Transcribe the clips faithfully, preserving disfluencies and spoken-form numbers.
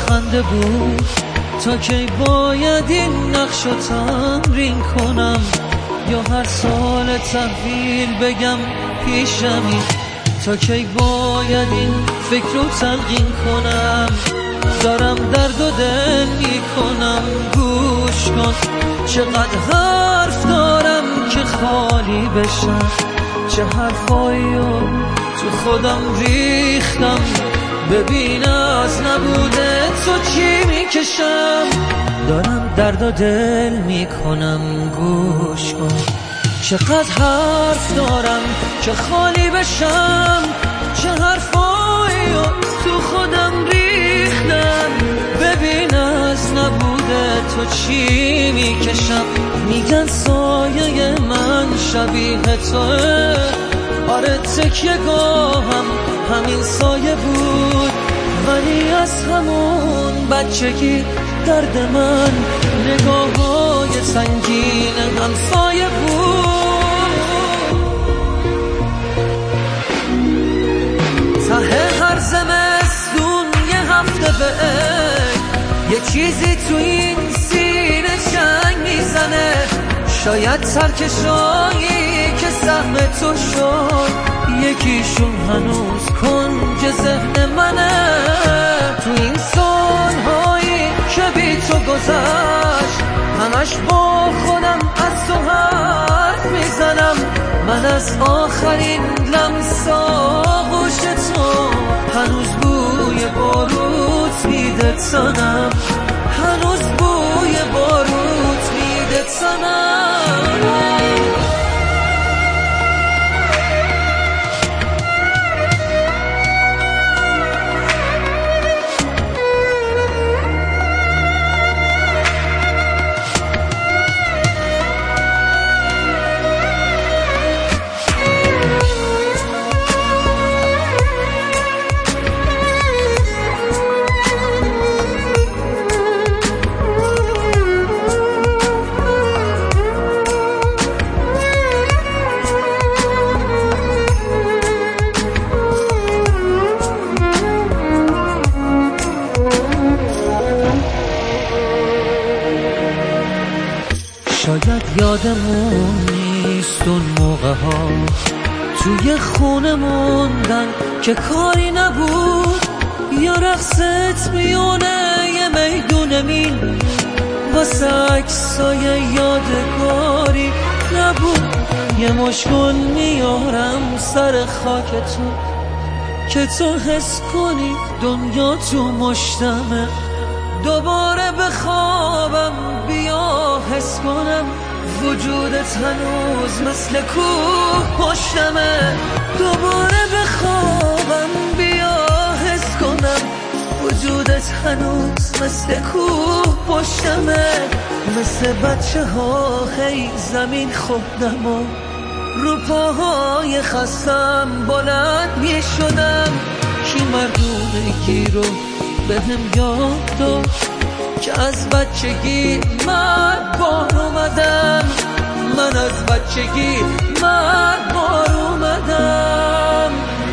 خنده بود. تا کی باید این نقش رو تمرین کنم، یا هر سال تحویل بگم پیشمی؟ تا کی باید این فکر رو تلقین کنم؟ دارم درد و دل میکنم، گوش کن. چقدر حرف دارم که خالی بشم، چه حرفایی رو تو خودم ریختم. ببین از نبوده تو چی میکشم. دارم درد و دل میکنم، گوش کن. چقدر حرف دارم که خالی بشم، چه حرفایی رو تو خودم ریختم. ببین از نبوده تو چی میکشم. میگن سایه من شبیه توه، آره تکیه گاهم همین سایه بود. ولی از همون بچگی درد من نگاه‌های سنگین همسایه بود. ته هر زمستون یه هفته به یه چیزی تو این سینه چنگ میزنه. شاید سرکشایی که سهم تو شد یکیشون هنوز کنج ذهن منه. تو این سالهایی که بی تو گذشت همش با خودم از تو حرف میزنم. من از آخرین لمس آغوش تو هنوز بوی باروت میده تنم، هنوز بوی باروت میده تنم. شاید یادمون نیست اون موقع ها توی خونه موندن که کاری نبود، یا رقصت میونه یه میدون میل واسه عکسای یادگاری نبود. یه مشکل میارم سر خاک تو که تو حس کنی دنیا تو مشتمه. دوباره بخوابم بیا حس کنم وجودت هنوز مثل کوه پشتمه. دوباره بخوابم بیا حس کنم وجودت هنوز مثل کوه پشتمه. مثل بچه ها هی زمین خوردم و رو پاهای خستم بلند می شدم. کی مردونگی رو به هم یاد داد که از بچگی من بار اومدم. من از بچگی من بار اومدم.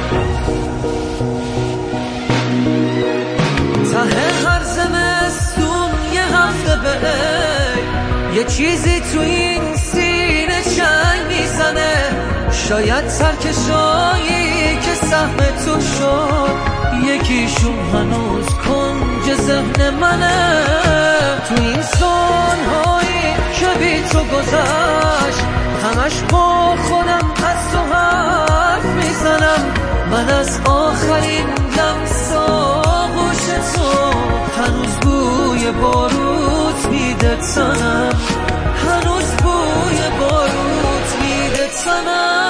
ته هر زمستون یه هفته به یه چیزی تو این سینه چنگ میزنه. شاید سرکشایی که سهم تو شد یکیشون هنوز کنج ذهن منه. تو این سالهایی که بی تو گذشت همش با خودم از تو حرف میزنم. من از آخرین لمس آغوش تو هنوز بوی باروت میده تنم، هنوز بوی باروت میده تنم.